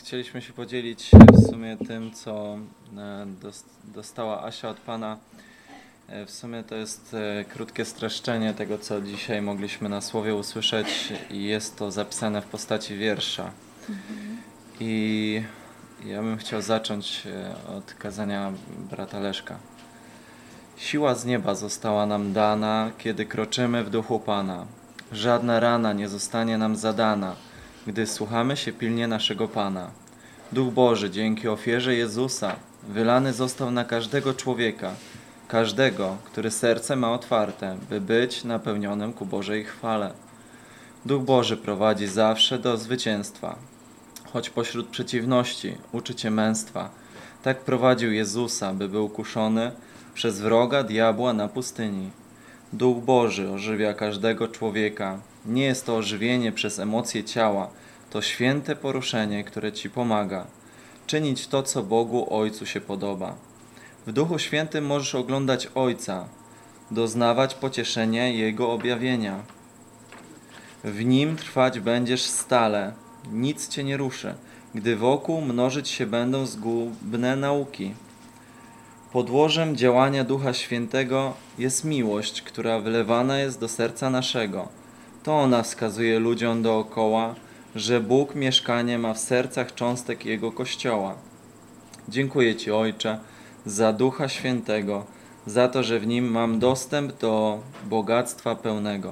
Chcieliśmy się podzielić w sumie tym, co dostała Asia od Pana. W sumie to jest krótkie streszczenie tego, co dzisiaj mogliśmy na słowie usłyszeć i jest to zapisane w postaci wiersza. I ja bym chciał zacząć od kazania brata Leszka. Siła z nieba została nam dana, kiedy kroczymy w duchu Pana. Żadna rana nie zostanie nam zadana, gdy słuchamy się pilnie naszego Pana. Duch Boży dzięki ofierze Jezusa wylany został na każdego człowieka, każdego, który serce ma otwarte, by być napełnionym ku Bożej chwale. Duch Boży prowadzi zawsze do zwycięstwa, choć pośród przeciwności uczy cię męstwa. Tak prowadził Jezusa, by był kuszony przez wroga diabła na pustyni. Duch Boży ożywia każdego człowieka. Nie jest to ożywienie przez emocje ciała, to święte poruszenie, które ci pomaga czynić to, co Bogu Ojcu się podoba. W Duchu Świętym możesz oglądać Ojca, doznawać pocieszenia Jego objawienia. W Nim trwać będziesz stale, nic cię nie ruszy, gdy wokół mnożyć się będą zgubne nauki. Podłożem działania Ducha Świętego jest miłość, która wylewana jest do serca naszego. To ona wskazuje ludziom dookoła, że Bóg mieszkanie ma w sercach cząstek Jego Kościoła. Dziękuję Ci, Ojcze, za Ducha Świętego, za to, że w Nim mam dostęp do bogactwa pełnego.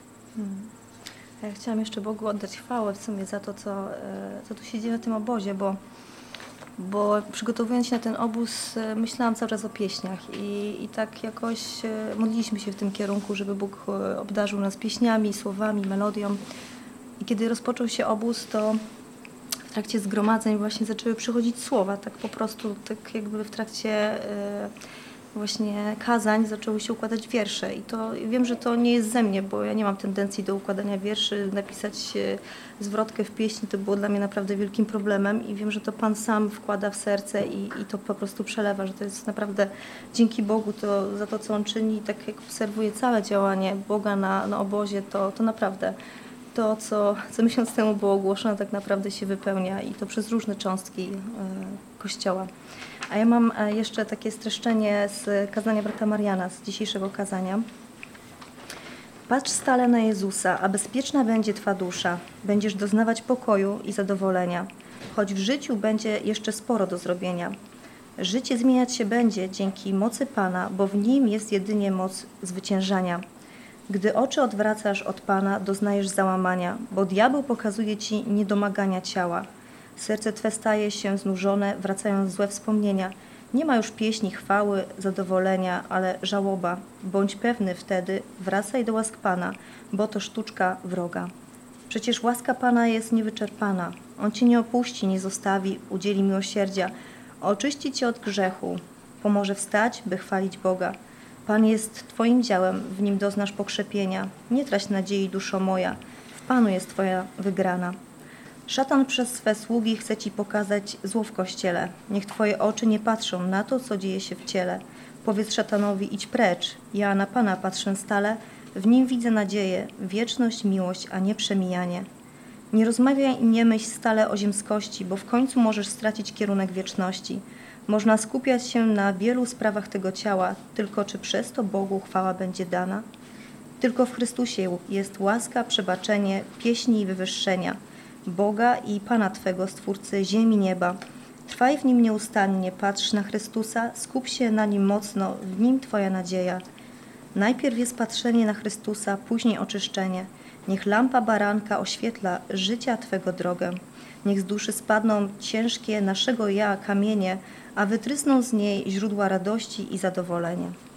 Ja chciałam jeszcze Bogu oddać chwałę w sumie za to, co tu się dzieje na tym obozie, bo przygotowując się na ten obóz, myślałam cały czas o pieśniach i tak jakoś modliliśmy się w tym kierunku, żeby Bóg obdarzył nas pieśniami, słowami, melodią. I kiedy rozpoczął się obóz, to w trakcie zgromadzeń właśnie zaczęły przychodzić słowa, tak po prostu, tak jakby w trakcie właśnie kazań zaczęły się układać wiersze. I to wiem, że to nie jest ze mnie, bo ja nie mam tendencji do układania wierszy. Napisać zwrotkę w pieśni to było dla mnie naprawdę wielkim problemem i wiem, że to Pan sam wkłada w serce i to po prostu przelewa, że to jest naprawdę dzięki Bogu za to, co On czyni. Tak jak obserwuję całe działanie Boga na obozie, to naprawdę to, co miesiąc temu było ogłoszone, tak naprawdę się wypełnia i to przez różne cząstki Kościoła. A ja mam jeszcze takie streszczenie z kazania brata Mariana, z dzisiejszego kazania. Patrz stale na Jezusa, a bezpieczna będzie Twa dusza. Będziesz doznawać pokoju i zadowolenia, choć w życiu będzie jeszcze sporo do zrobienia. Życie zmieniać się będzie dzięki mocy Pana, bo w Nim jest jedynie moc zwyciężania. Gdy oczy odwracasz od Pana, doznajesz załamania, bo diabeł pokazuje Ci niedomagania ciała. Serce Twe staje się znużone, wracają złe wspomnienia. Nie ma już pieśni, chwały, zadowolenia, ale żałoba. Bądź pewny wtedy, wracaj do łask Pana, bo to sztuczka wroga. Przecież łaska Pana jest niewyczerpana. On Cię nie opuści, nie zostawi, udzieli miłosierdzia, oczyści Cię od grzechu, pomoże wstać, by chwalić Boga. Pan jest Twoim działem, w Nim doznasz pokrzepienia. Nie trać nadziei, duszo moja, w Panu jest Twoja wygrana. Szatan przez swe sługi chce Ci pokazać zło w Kościele. Niech Twoje oczy nie patrzą na to, co dzieje się w ciele. Powiedz szatanowi, idź precz. Ja na Pana patrzę stale, w Nim widzę nadzieję, wieczność, miłość, a nie przemijanie. Nie rozmawiaj i nie myśl stale o ziemskości, bo w końcu możesz stracić kierunek wieczności. Można skupiać się na wielu sprawach tego ciała, tylko czy przez to Bogu chwała będzie dana? Tylko w Chrystusie jest łaska, przebaczenie, pieśni i wywyższenia Boga i Pana Twego, Stwórcy ziemi i nieba. Trwaj w Nim nieustannie, patrz na Chrystusa, skup się na Nim mocno, w Nim Twoja nadzieja. Najpierw jest patrzenie na Chrystusa, później oczyszczenie. Niech lampa baranka oświetla życia Twego drogę. Niech z duszy spadną ciężkie naszego ja kamienie, a wytrysną z niej źródła radości i zadowolenia.